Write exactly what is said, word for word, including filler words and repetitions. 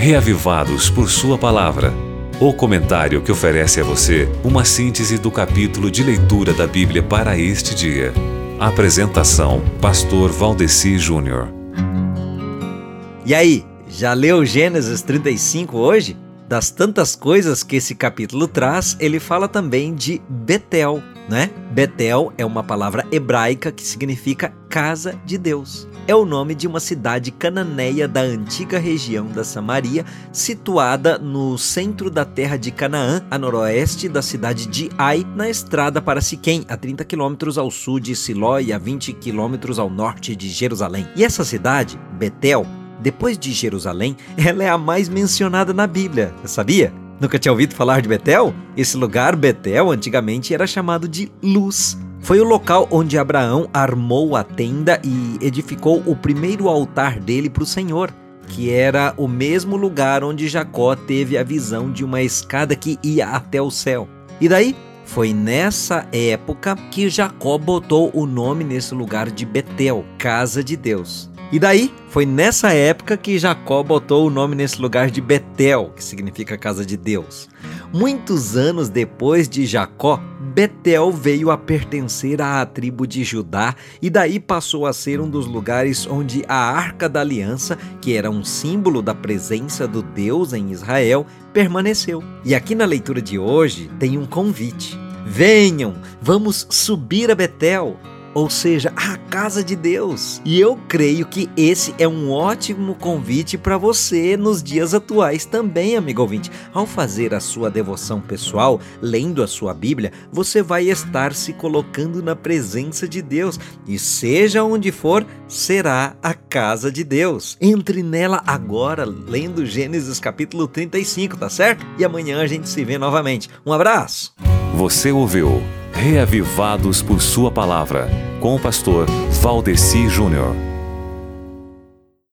Reavivados por Sua Palavra. O comentário que oferece a você uma síntese do capítulo de leitura da Bíblia para este dia. Apresentação: Pastor Valdeci Júnior. E aí, já leu Gênesis trinta e cinco hoje? Das tantas coisas que esse capítulo traz, ele fala também de Betel, né? Betel é uma palavra hebraica que significa casa de Deus. É o nome de uma cidade cananeia da antiga região da Samaria, situada no centro da terra de Canaã, a noroeste da cidade de Ai, na estrada para Siquém, a trinta quilômetros ao sul de Siló e a vinte quilômetros ao norte de Jerusalém. E essa cidade, Betel, depois de Jerusalém, ela é a mais mencionada na Bíblia, sabia? Nunca tinha ouvido falar de Betel? Esse lugar, Betel, antigamente era chamado de Luz. Foi o local onde Abraão armou a tenda e edificou o primeiro altar dele para o Senhor, que era o mesmo lugar onde Jacó teve a visão de uma escada que ia até o céu. E daí, foi nessa época que Jacó botou o nome nesse lugar de Betel, casa de Deus. E daí, foi nessa época que Jacó botou o nome nesse lugar de Betel, que significa casa de Deus. Muitos anos depois de Jacó, Betel veio a pertencer à tribo de Judá e daí passou a ser um dos lugares onde a Arca da Aliança, que era um símbolo da presença do Deus em Israel, permaneceu. E aqui na leitura de hoje tem um convite. Venham, vamos subir a Betel, ou seja, a casa de Deus. E eu creio que esse é um ótimo convite para você nos dias atuais também, amigo ouvinte. Ao fazer a sua devoção pessoal, lendo a sua Bíblia, você vai estar se colocando na presença de Deus. E seja onde for, será a casa de Deus. Entre nela agora, lendo Gênesis capítulo trinta e cinco, tá certo? E amanhã a gente se vê novamente. Um abraço! Você ouviu Reavivados por Sua Palavra, com o pastor Valdeci Júnior.